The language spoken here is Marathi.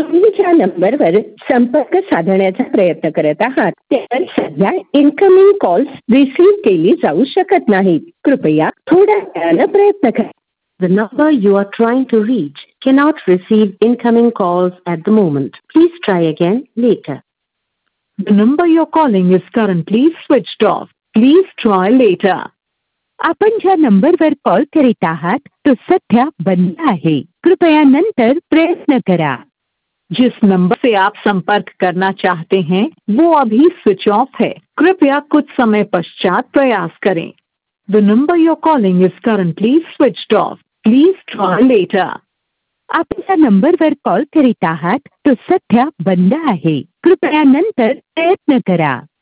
तुम्ही ज्या नंबरवर संपर्क साधण्याचा प्रयत्न करत आहात त्यावर सध्या इनकमिंग कॉल्स रिसीव्ह केली जाऊ शकत नाहीत. कृपया थोड्या वेळानं प्रयत्न करा. The number you are trying to reach cannot receive incoming calls at the moment. Please try again later. The number you're calling is currently switched off. Please try later. आपण ज्या नंबरवर कॉल करीत आहात तो सध्या बंद आहे. कृपया नंतर प्रयत्न करा. जिस नंबर से आप संपर्क करना चाहते हैं वो अभी स्विच ऑफ है. कृपया कुछ समय पश्चात प्रयास करें. The number you're calling is currently switched off. Please try later. आपण ज्या नंबरवर कॉल करीत आहात तो सध्या बंद आहे. कृपया नंतर प्रयत्न करा.